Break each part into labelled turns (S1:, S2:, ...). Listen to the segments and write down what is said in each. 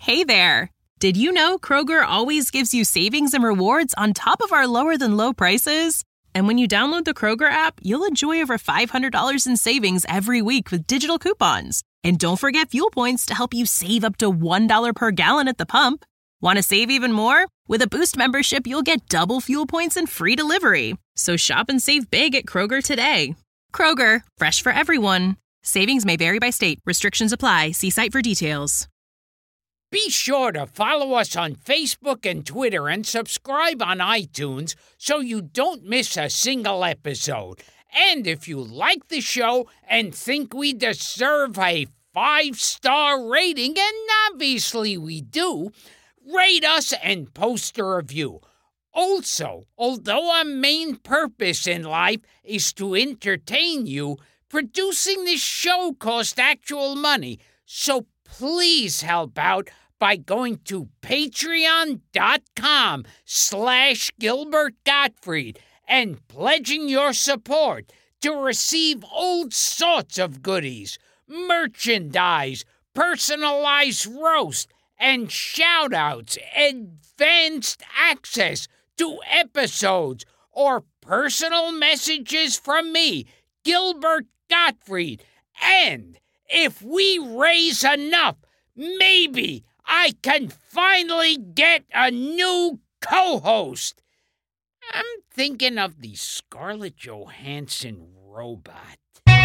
S1: Hey there! Did you know Kroger always gives you savings and rewards on top of our lower-than-low prices? And when you download the Kroger app, you'll enjoy over $500 in savings every week with digital coupons. And don't forget fuel points to help you save up to $1 per gallon at the pump. Want to save even more? With a Boost membership, you'll get double fuel points and free delivery. So shop and save big at Kroger today. Kroger, fresh for everyone. Savings may vary by state. Restrictions apply. See site for details.
S2: Be sure to follow us on Facebook and Twitter and subscribe on iTunes so you don't miss a single episode. And if you like the show and think we deserve a 5-star rating, and obviously we do, rate us and post a review. Also, although our main purpose in life is to entertain you, producing this show costs actual money. So please help out by going to patreon.com/Gilbert Gottfried and pledging your support to receive all sorts of goodies, merchandise, personalized roast, and shout-outs, advanced access to episodes, or personal messages from me, Gilbert Gottfried. And if we raise enough, maybe I can finally get a new co-host. I'm thinking of the Scarlett Johansson robot.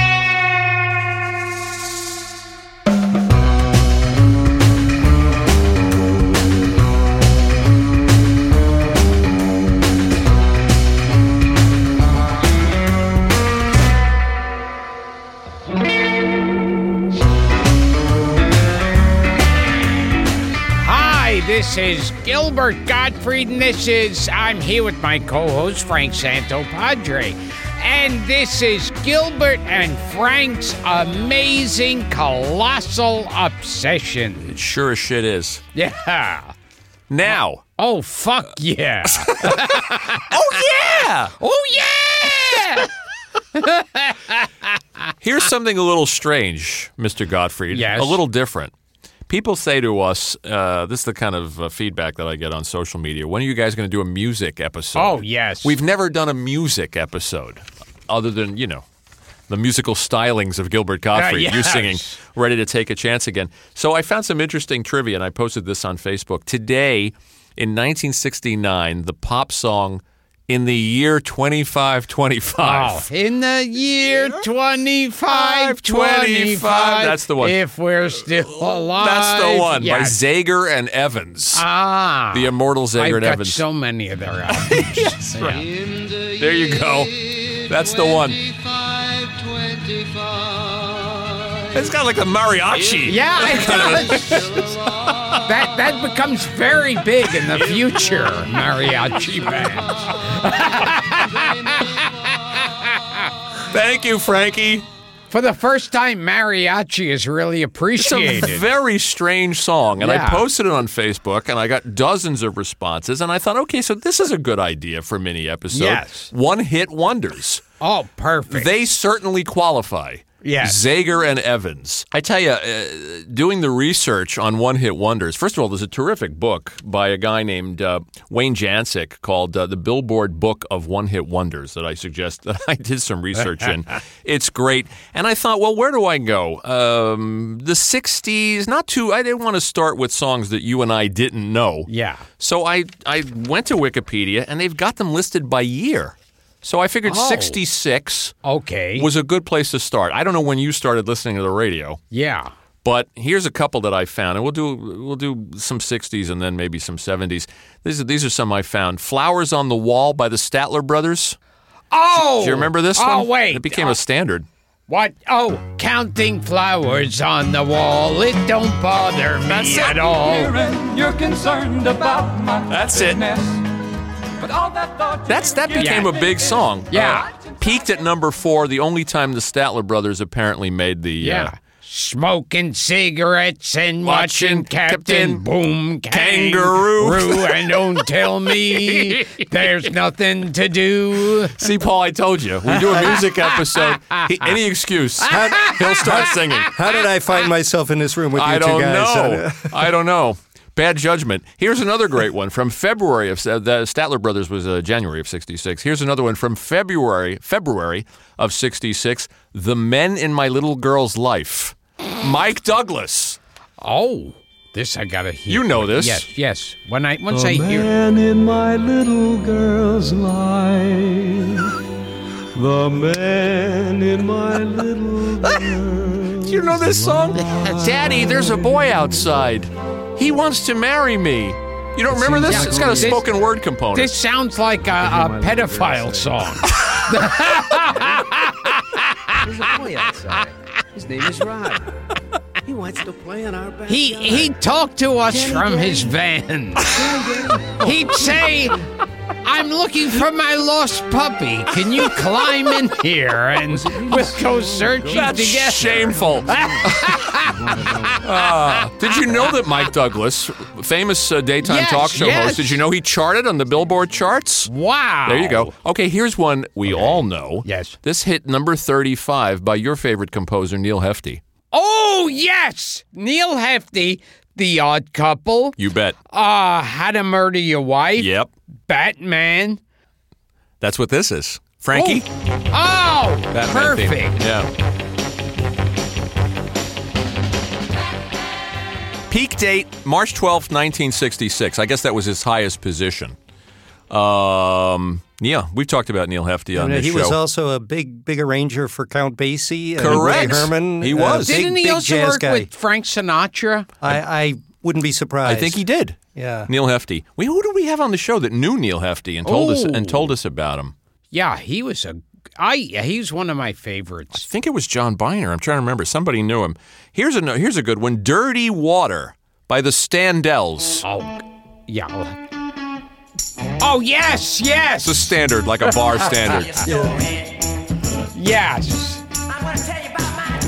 S2: This is Gilbert Gottfried, and I'm here with my co-host, Frank Santopadre. And this is Gilbert and Frank's amazing, colossal obsession.
S3: It sure as shit is.
S2: Yeah.
S3: Now.
S2: Oh, fuck yeah.
S3: Oh, yeah.
S2: Oh, yeah.
S3: Here's something a little strange, Mr. Gottfried.
S2: Yes.
S3: A little different. People say to us, this is the kind of feedback that I get on social media, when are you guys going to do a music episode?
S2: Oh, yes.
S3: We've never done a music episode other than, the musical stylings of Gilbert Gottfried.
S2: Yes.
S3: You singing Ready to Take a Chance Again. So I found some interesting trivia, and I posted this on Facebook. Today, in 1969, the pop song In the Year 2525.
S2: Oh, in the year 2525.
S3: That's the one.
S2: If we're still alive.
S3: That's the one,
S2: yes.
S3: by Zager and Evans.
S2: Ah.
S3: The immortal Zager and Evans.
S2: I've got so many of their albums.
S3: Yes, right. There you go. That's the one. It's got like a mariachi.
S2: Yeah, it does. That becomes very big in the future, mariachi bands.
S3: Thank you, Frankie.
S2: For the first time, mariachi is really appreciated.
S3: It's a very strange song, and
S2: Yeah.
S3: I posted it on Facebook, and I got dozens of responses, and I thought, okay, so this is a good idea for a mini episode.
S2: Yes.
S3: One-hit wonders.
S2: Oh, perfect.
S3: They certainly qualify.
S2: Yes.
S3: Zager and Evans. I tell you, doing the research on one-hit wonders, first of all, there's a terrific book by a guy named Wayne Jancic called The Billboard Book of One-Hit Wonders that I suggest that I did some research in. It's great. And I thought, well, where do I go? The 60s, I didn't want to start with songs that you and I didn't know.
S2: Yeah.
S3: So I went to Wikipedia, and they've got them listed by year. So I figured 66 was a good place to start. I don't know when you started listening to the radio.
S2: Yeah.
S3: But here's a couple that I found, and we'll do some 60s and then maybe some 70s. These are some I found. Flowers on the Wall by the Statler Brothers.
S2: Oh!
S3: Do you remember this one?
S2: Oh, wait.
S3: It became a standard.
S2: What? Oh, counting flowers on the wall. It don't bother me at all.
S4: You're concerned about my
S3: That's it. That became a big song.
S2: Yeah.
S3: Peaked at number 4, the only time the Statler Brothers apparently made the...
S2: Smoking cigarettes and watching Captain Boom
S3: Kangaroo.
S2: And don't tell me there's nothing to do.
S3: See, Paul, I told you. We do a music episode. Any excuse, he'll start singing.
S5: How did I find myself in this room with you two guys?
S3: I don't know. Bad judgment. Here's another great one from February of the Statler Brothers was January of '66. Here's another one from February of '66. The Men in My Little Girl's Life. Mike Douglas.
S2: Oh, this I gotta hear.
S3: You know this.
S2: Yes. Once I hear.
S4: The man in my little girl's life. The man in my little girl's
S3: Do you know this song? Daddy, there's a boy outside. He wants to marry me. You don't remember this? It's got a spoken word component.
S2: This sounds like a pedophile song.
S5: There's a boy outside. His name is Rod. He wants to play in our backyard.
S2: He talked to us from his van. He'd say, I'm looking for my lost puppy. Can you climb in here and we'll go searching
S3: That's
S2: together?
S3: shameful. Did you know that Mike Douglas, famous daytime talk show host, did you know he charted on the Billboard charts?
S2: Wow.
S3: There you go. Okay, here's one we all know.
S2: Yes.
S3: This hit number 35 by your favorite composer, Neil Hefti.
S2: Oh, yes! Neil Hefti, The Odd Couple.
S3: You bet.
S2: How to Murder Your Wife.
S3: Yep.
S2: Batman.
S3: That's what this is. Frankie?
S2: Oh,
S3: Batman theme.
S2: perfect.
S3: Yeah. Peak date, March 12th, 1966. I guess that was his highest position. Yeah, we've talked about Neil Hefti on this show.
S6: He was also a big arranger for Count Basie.
S3: Correct.
S6: Woody Herman.
S3: He was.
S2: Didn't he
S6: big
S2: also
S6: jazz
S2: work
S6: guy.
S2: with Frank Sinatra?
S6: I wouldn't be surprised.
S3: I think he did.
S6: Yeah.
S3: Neil Hefti. Who did we have on the show that knew Neil Hefti and told us about him?
S2: Yeah, he was he's one of my favorites.
S3: I think it was John Biner. I'm trying to remember. Somebody knew him. Here's a good one. Dirty Water by the Standells.
S2: Oh, yeah. Oh, yes.
S3: It's a standard, like a bar standard.
S2: Yes.
S7: I'm gonna tell you about my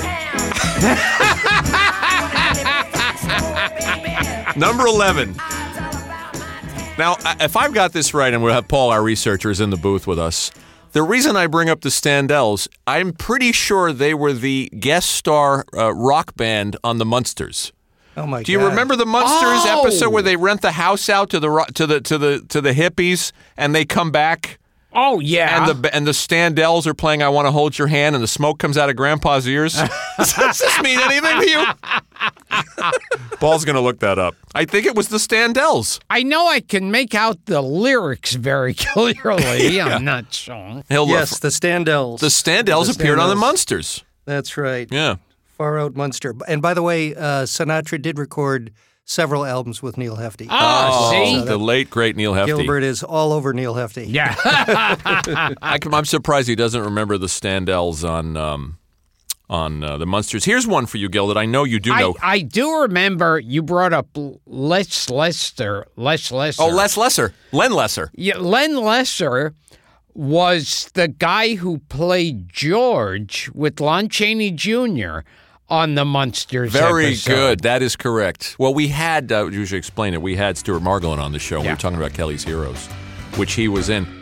S7: town.
S3: Number 11. Now, if I've got this right, and we'll have Paul, our researcher, is in the booth with us, the reason I bring up the Standells, I'm pretty sure they were the guest star rock band on the Munsters.
S6: Oh my God!
S3: Do you remember the Munsters episode where they rent the house out to the hippies and they come back?
S2: Oh, yeah.
S3: And the Standells are playing "I Want to Hold Your Hand" and the smoke comes out of Grandpa's ears. Does this mean anything to you? Paul's going to look that up. I think it was the Standells.
S2: I know I can make out the lyrics very clearly. I'm not sure.
S6: Yes, the Standells.
S3: The Standells appeared on the Munsters.
S6: That's right.
S3: Yeah.
S6: Far Out Munster. And by the way, Sinatra did record several albums with Neil Hefti.
S2: See?
S3: The late, great Neil Hefti.
S6: Gilbert is all over Neil Hefti.
S2: Yeah.
S3: I'm surprised he doesn't remember the Standells on the Munsters. Here's one for you, Gil, that I know you do know.
S2: I do remember you brought up Les Lesser.
S3: Oh, Les Lesser. Len Lesser.
S2: Yeah, Len Lesser was the guy who played George with Lon Chaney Jr. on the Munsters
S3: Very
S2: episode.
S3: good. That is correct. Well, we had, you should explain it, we had Stuart Margolin on the show. We were talking about Kelly's Heroes, which he was in.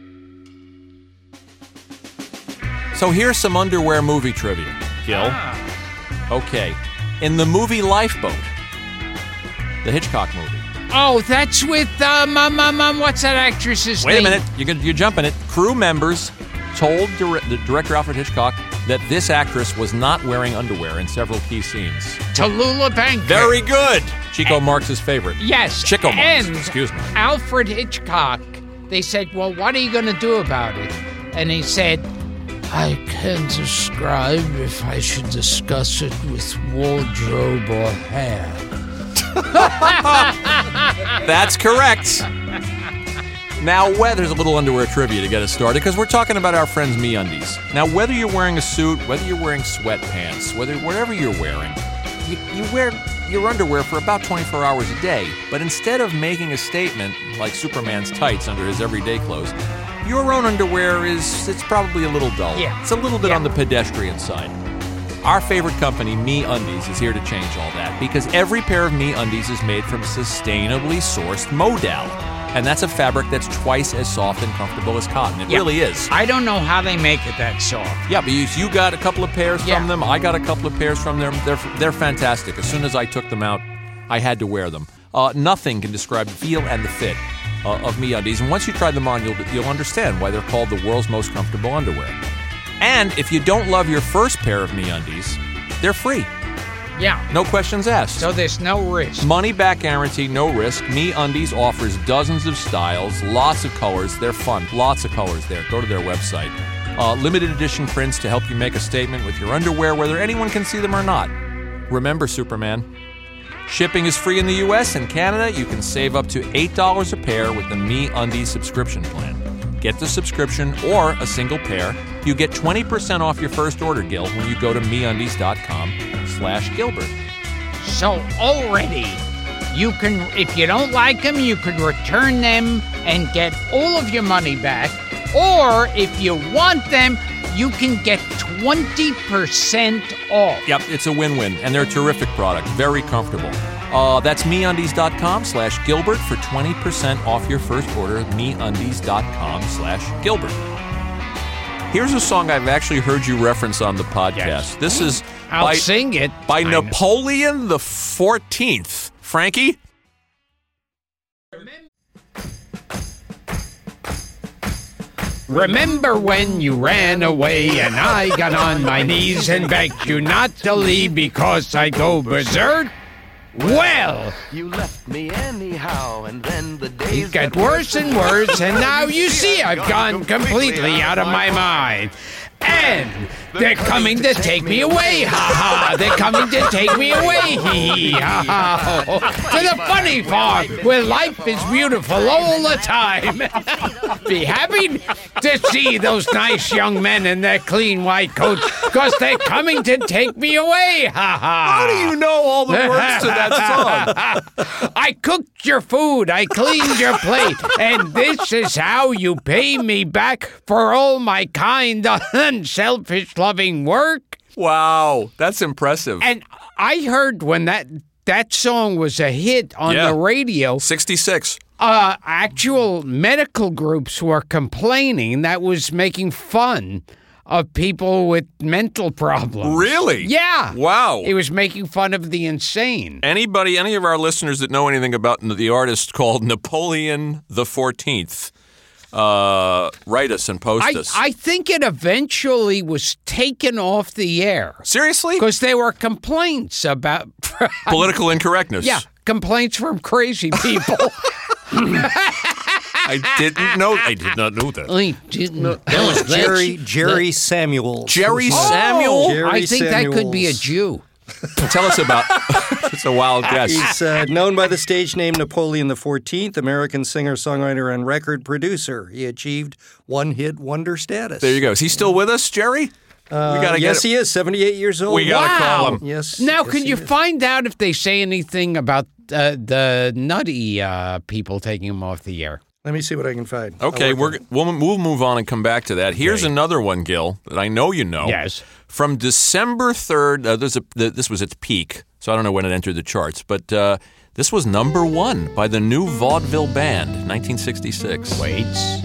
S3: So here's some underwear movie trivia, Gil. Okay. In the movie Lifeboat, the Hitchcock movie.
S2: Oh, that's with, what's that actress's name?
S3: Wait a minute. You're jumping it. Crew members told the director Alfred Hitchcock that this actress was not wearing underwear in several key scenes.
S2: Tallulah Bankhead.
S3: Very good. Chico Marx's favorite.
S2: Yes.
S3: Chico Marx,
S2: and
S3: excuse me.
S2: Alfred Hitchcock, they said, well, what are you going to do about it? And he said, I can't describe if I should discuss it with wardrobe or hair.
S3: That's correct. Now, there's a little underwear trivia to get us started because we're talking about our friends MeUndies. Now, whether you're wearing a suit, whether you're wearing sweatpants, whatever you're wearing, you wear your underwear for about 24 hours a day. But instead of making a statement like Superman's tights under his everyday clothes, your own underwear it's probably a little dull.
S2: Yeah.
S3: It's a little bit on the pedestrian side. Our favorite company, MeUndies, is here to change all that because every pair of MeUndies is made from sustainably sourced modal. And that's a fabric that's twice as soft and comfortable as cotton. It really is.
S2: I don't know how they make it that soft.
S3: Yeah, but you got a couple of pairs from them. I got a couple of pairs from them. They're fantastic. As soon as I took them out, I had to wear them. Nothing can describe the feel and the fit of MeUndies. And once you try them on, you'll understand why they're called the world's most comfortable underwear. And if you don't love your first pair of MeUndies, they're free.
S2: Yeah.
S3: No questions asked.
S2: So there's no risk.
S3: Money back guarantee, no risk. MeUndies offers dozens of styles, lots of colors. They're fun. Lots of colors there. Go to their website. Limited edition prints to help you make a statement with your underwear, whether anyone can see them or not. Remember, Superman, shipping is free in the U.S. and Canada. You can save up to $8 a pair with the MeUndies subscription plan. Get the subscription or a single pair. You get 20% off your first order, Gil, when you go to MeUndies.com/Gilbert.
S2: So already, you can, if you don't like them, you could return them and get all of your money back. Or if you want them, you can get 20% off.
S3: Yep, it's a win-win, and they're a terrific product. Very comfortable. That's MeUndies.com/Gilbert for 20% off your first order. MeUndies.com/Gilbert. Here's a song I've actually heard you reference on the podcast.
S2: Yes.
S3: This is
S2: I'll sing it.
S3: by Napoleon the 14th. Frankie?
S2: Remember when you ran away and I got on my knees and begged you not to leave because I go berserk? Well,
S7: you left me anyhow, and then the days
S2: it got worse and worse, and now you see I've gone completely out of my mind. And they're coming to take me away, ha-ha. They're coming to take me away, hee-hee, ha-ha. To the funny farm, where life is beautiful all the time. Be happy to see those nice young men in their clean white coats, because they're coming to take me away, ha-ha.
S3: How do you know all the words to that song?
S2: I cooked your food, I cleaned your plate, and this is how you pay me back for all my kind, unselfish, loving work.
S3: Wow, that's impressive.
S2: And I heard when that song was a hit on the radio,
S3: 66.
S2: actual medical groups were complaining that was making fun of people with mental problems.
S3: Really?
S2: Yeah.
S3: Wow.
S2: It was making fun of the insane.
S3: Any of our listeners that know anything about the artist called Napoleon the 14th, write us and post us.
S2: I think it eventually was taken off the air.
S3: Seriously?
S2: Because there were complaints about...
S3: Political incorrectness.
S2: Yeah, complaints from crazy people.
S3: I did not know that.
S2: I didn't know.
S6: That was Jerry Samuels.
S3: Jerry Samuel?
S6: Jerry
S2: I think that could be a
S6: Samuels.
S2: Jew.
S3: Tell us about it's a wild guess.
S6: He's known by the stage name Napoleon the 14th, American singer, songwriter, and record producer. He achieved one-hit wonder status.
S3: There you go. Is he still with us, Jerry? We gotta
S6: yes, he is, 78 years old.
S3: We got to call him.
S6: Yes.
S2: Now,
S6: yes,
S2: can
S6: he
S2: you
S6: is.
S2: find out if they say anything about the nutty people taking him off the air?
S6: Let me see what I can find.
S3: Okay,
S6: I'll work on it.
S3: we'll move on and come back to that. Here's another one, Gil, that I know you know.
S2: Yes.
S3: From December 3rd, this was its peak, so I don't know when it entered the charts, but this was number one by the New Vaudeville Band, 1966.
S2: Wait.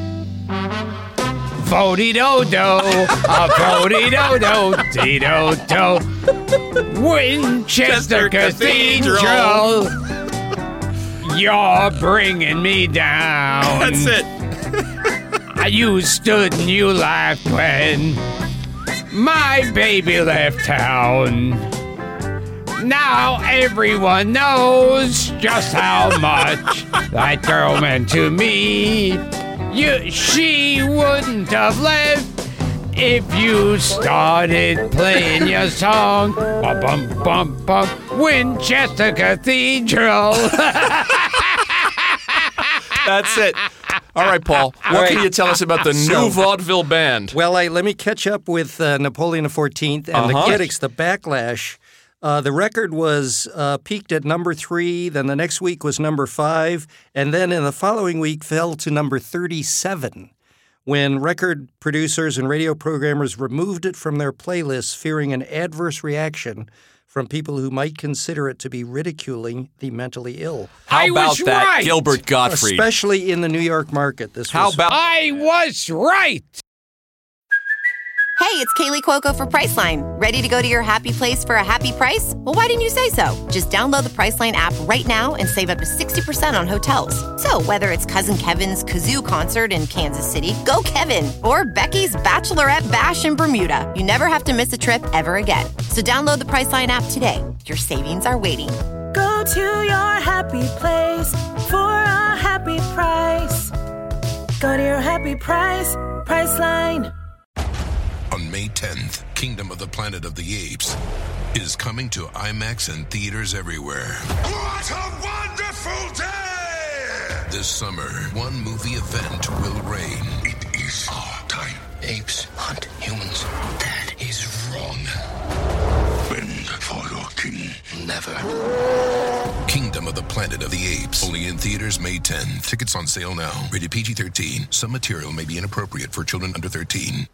S2: Vo-dee-do-do, vo-dee-do-do, dee-do-do. Winchester Cathedral. You're bringing me down.
S3: That's it.
S2: You stood and you laughed when my baby left town. Now everyone knows just how much that girl meant to me. She wouldn't have left if you started playing your song. Bum, bum, bum, bum. Winchester Cathedral.
S3: That's it. All right, Paul. What can you tell us about the New Vaudeville Band?
S6: Well, let me catch up with Napoleon the 14th and the critics, the backlash. The record was peaked at number 3, then the next week was number 5, and then in the following week fell to number 37 when record producers and radio programmers removed it from their playlists, fearing an adverse reaction from people who might consider it to be ridiculing the mentally ill.
S3: How about that,
S2: right.
S3: Gilbert Gottfried?
S6: Especially in the New York market.
S3: How about
S2: I was right.
S8: Hey, it's Kaylee Cuoco for Priceline. Ready to go to your happy place for a happy price? Well, why didn't you say so? Just download the Priceline app right now and save up to 60% on hotels. So whether it's Cousin Kevin's Kazoo Concert in Kansas City, go Kevin, or Becky's Bachelorette Bash in Bermuda, you never have to miss a trip ever again. So download the Priceline app today. Your savings are waiting.
S9: Go to your happy place for a happy price. Go to your happy price, Priceline.
S10: On May 10th, Kingdom of the Planet of the Apes is coming to IMAX and theaters everywhere.
S11: What a wonderful day!
S10: This summer, one movie event will reign.
S11: It is our time.
S10: Apes hunt humans. That is wrong.
S11: Bend for your king.
S10: Never. Kingdom of the Planet of the Apes. Only in theaters May 10th. Tickets on sale now. Rated PG-13. Some material may be inappropriate for children under 13.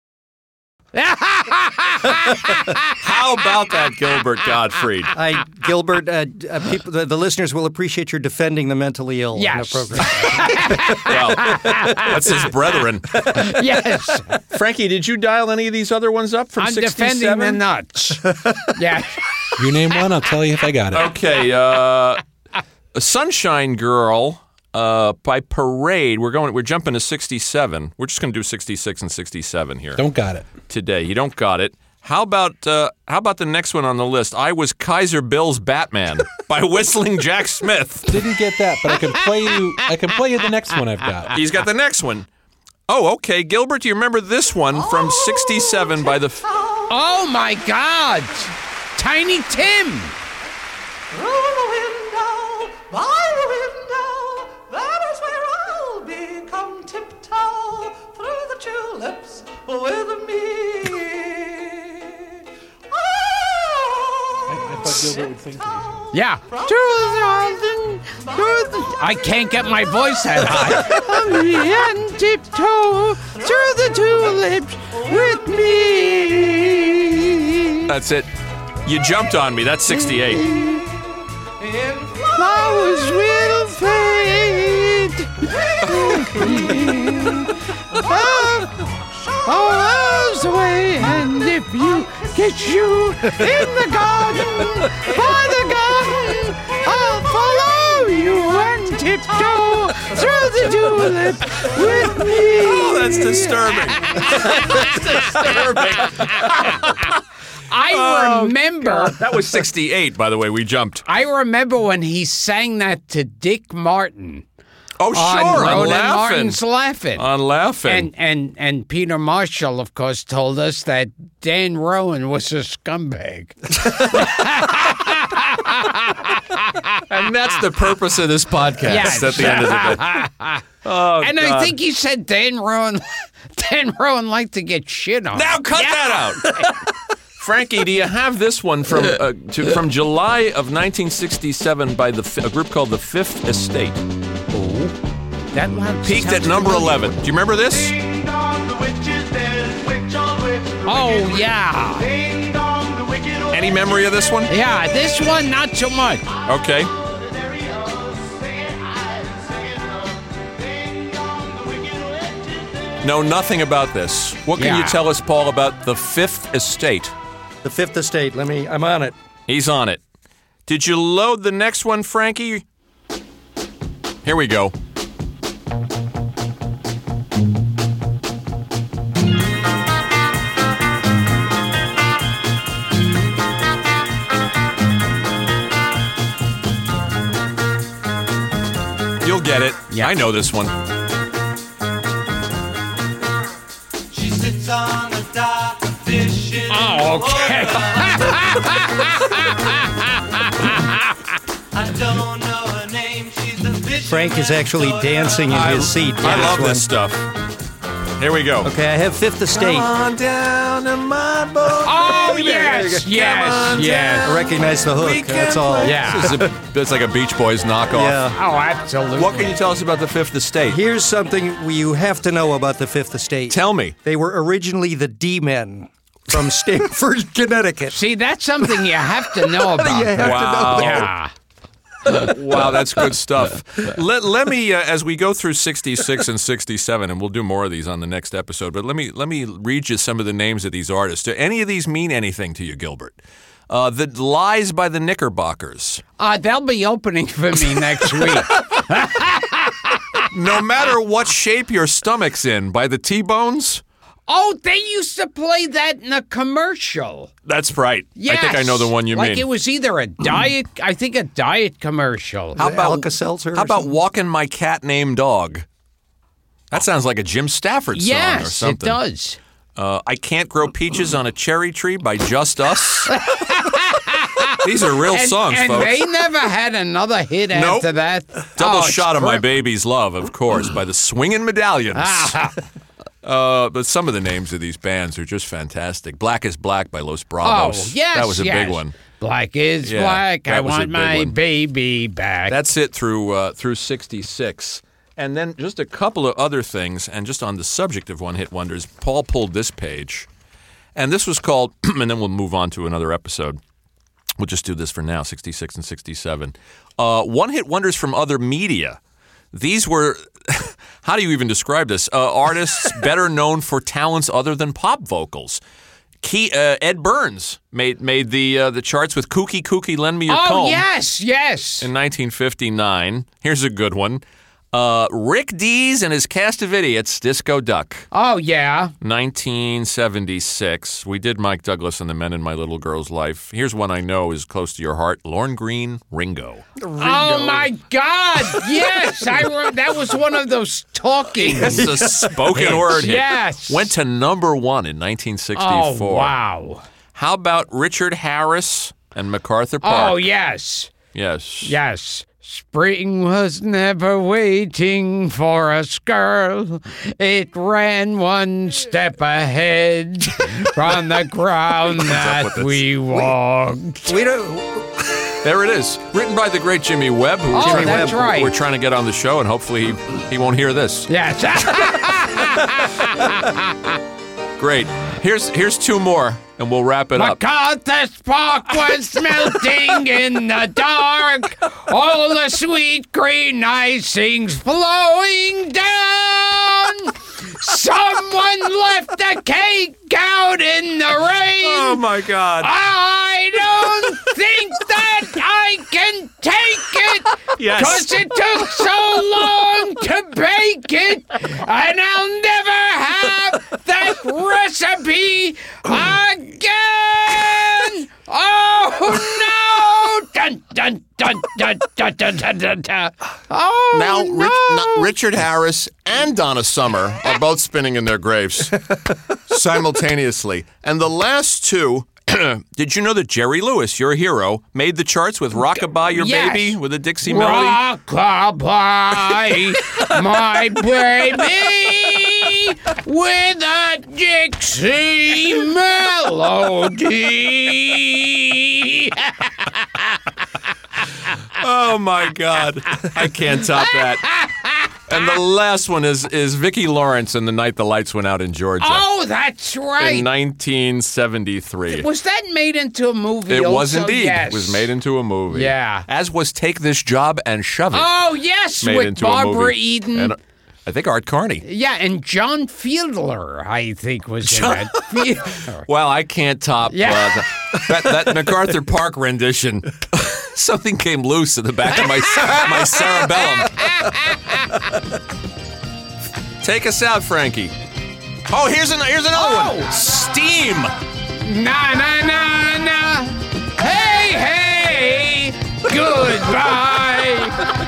S3: How about that, Gilbert Gottfried?
S6: Gilbert, people, the listeners will appreciate your defending the mentally ill in the program.
S3: Well, that's his brethren.
S2: Yes.
S3: Frankie, did you dial any of these other ones up from
S2: I'm
S3: 67?
S2: defending the nuts. Yeah.
S12: You name one, I'll tell you if I got it.
S3: Okay. Sunshine Girl by Parade. We're jumping to 67. We're just going to do 66 and 67 here.
S12: Don't got it.
S3: Today. You don't got it. How about the next one on the list? I Was Kaiser Bill's Batman by Whistling Jack Smith.
S12: Didn't get that, but I can play you the next one I've got.
S3: He's got the next one. Oh, okay. Gilbert, do you remember this one from 67 by the...
S2: Oh, my God. Tiny Tim.
S13: Through the window, by the window, that is where I'll be. Come tiptoe through the tulips with me.
S12: I thought Gilbert would sing to me.
S2: Yeah. I can't get my voice that high. And tiptoe through the tulips with me.
S3: That's it. You jumped on me. That's 68.
S2: Flowers will fade. Hours away, and if you get you in the garden, by the garden, I'll follow you and tiptoe through the tulip with me.
S3: Oh, that's disturbing. That's disturbing.
S2: I remember...
S3: That was 68, by the way. We jumped.
S2: I remember when he sang that to Dick Martin.
S3: Oh, sure.
S2: On
S3: On Laughing.
S2: Martin's Laughing.
S3: On Laughing.
S2: And Peter Marshall, of course, told us that Dan Rowan was a scumbag.
S3: And that's the purpose of this podcast at the end of the day. Oh,
S2: and
S3: God.
S2: I think he said Dan Rowan liked to get shit on.
S3: Now cut that out. Frankie, do you have this one from July of 1967 by a group called the Fifth Estate?
S2: That one
S3: peaked at number 11. Do you remember this?
S2: Oh, yeah.
S3: Any memory of this one?
S2: Yeah, this one, not so much.
S3: Okay. Know nothing about this. What can you tell us, Paul, about the Fifth Estate?
S6: The Fifth Estate. I'm on it.
S3: He's on it. Did you load the next one, Frankie? Here we go. You'll get it. Yeah. I know this one.
S13: She sits on the dock fishing.
S2: Oh, okay.
S13: I don't know her name. She's a fish.
S6: Frank is actually dancing in his seat.
S3: I love this stuff. Here we go.
S6: Okay, I have Fifth Estate.
S5: Come on down to my boat.
S2: Oh,
S5: baby.
S2: yes.
S6: I recognize the hook. That's all.
S2: Yeah.
S3: It's like a Beach Boys knockoff.
S6: Yeah.
S2: Oh, absolutely.
S3: What can you tell us about the Fifth Estate?
S6: Here's something you have to know about the Fifth Estate.
S3: Tell me.
S6: They were originally the D-Men from Stamford, Connecticut.
S2: See, that's something you have to know about.
S6: You have to know that.
S2: Yeah.
S3: Wow, that's good stuff. Let me, as we go through 66 and 67, and we'll do more of these on the next episode, but let me read you some of the names of these artists. Do any of these mean anything to you, Gilbert? The Lies by the Knickerbockers.
S2: They'll be opening for me next week.
S3: No matter what shape your stomach's in, by the T-Bones.
S2: Oh, they used to play that in a commercial.
S3: That's right.
S2: Yes.
S3: I think I know the one you mean.
S2: Like it was either a diet, I think a diet commercial.
S3: How about
S6: Alka-Seltzer?
S3: How about Walking My Cat Named Dog? That sounds like a Jim Stafford song or something.
S2: Yes, it does.
S3: I Can't Grow Peaches on a Cherry Tree by Just Us. These are real songs,
S2: and
S3: folks.
S2: They never had another hit after that.
S3: Double Shot of My Baby's Love, of course, by the Swingin' Medallions. But some of the names of these bands are just fantastic. Black is Black by Los Bravos.
S2: Oh, yes,
S3: that was a big one.
S2: Black is black. I want my
S3: one.
S2: baby back.
S3: That's it through 66. And then just a couple of other things, and just on the subject of one-hit wonders, Paul pulled this page. And this was called, and then we'll move on to another episode. We'll just do this for now, 66 and 67. One-hit wonders from other media. These were, how do you even describe this? Artists better known for talents other than pop vocals. Ed Burns made the charts with Kooky Kooky Lend Me Your Comb.
S2: Oh, yes.
S3: In 1959. Here's a good one. Rick Dees and his cast of idiots, Disco Duck.
S2: Oh, yeah.
S3: 1976. We did Mike Douglas and the Men in My Little Girl's Life. Here's one I know is close to your heart. Lorne Green, Ringo.
S2: Oh, my God. Yes. That was one of those talking.
S3: It's a spoken word hit.
S2: Yes.
S3: Went to number one in 1964.
S2: Oh, wow.
S3: How about Richard Harris and MacArthur Park?
S2: Oh, yes.
S3: Yes.
S2: Yes. Spring was never waiting for us, girl. It ran one step ahead from the ground that we walked.
S6: We don't.
S3: There it is. Written by the great Jimmy Webb. Who
S2: that's right.
S3: We're trying to get on the show, and hopefully he won't hear this.
S2: Yes.
S3: Great. Here's two more, and we'll wrap it up.
S2: MacArthur's Park was melting in the dark. All the sweet green icing's flowing down. Someone left the cake out in the rain.
S3: Oh, my God.
S2: I don't think that I can take it.
S3: Yes.
S2: Because it took so long to bake it. And I'll never have that recipe again. Oh, no. Dun, dun, dun, dun, dun, dun, dun, dun, dun. Oh,
S3: Now,
S2: no.
S3: Richard Harris and Donna Summer are both spinning in their graves simultaneously. And the last two, did you know that Jerry Lewis, your hero, made the charts with Rockabye Your
S2: Yes.
S3: Baby with a Dixie melody?
S2: Rockabye, my baby, with a Dixie melody.
S3: Oh, my God. I can't top that. And the last one is Vicki Lawrence and The Night the Lights Went Out in Georgia.
S2: Oh, that's right.
S3: In 1973.
S2: Was that made into a movie?
S3: It was
S2: also?
S3: indeed.
S2: Yes.
S3: It was made into a movie.
S2: Yeah.
S3: As was Take This Job and Shove It.
S2: Oh, yes,
S3: made
S2: with
S3: into a
S2: Barbara
S3: movie.
S2: Eden.
S3: And I think Art Carney.
S2: Yeah, and John Fiedler, I think, was in it. Fiedler.
S3: Well, I can't top that MacArthur Park rendition. Something came loose in the back of my cerebellum. Take us out, Frankie. Oh, here's another one. Steam.
S2: Na, na, na, na. Hey, hey. Goodbye.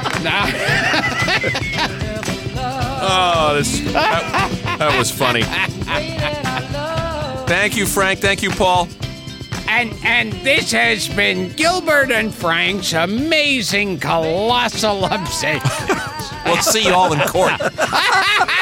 S3: Oh, that was funny. Thank you, Frank. Thank you, Paul.
S2: And this has been Gilbert and Frank's amazing colossal obsession.
S3: We'll see you all in court.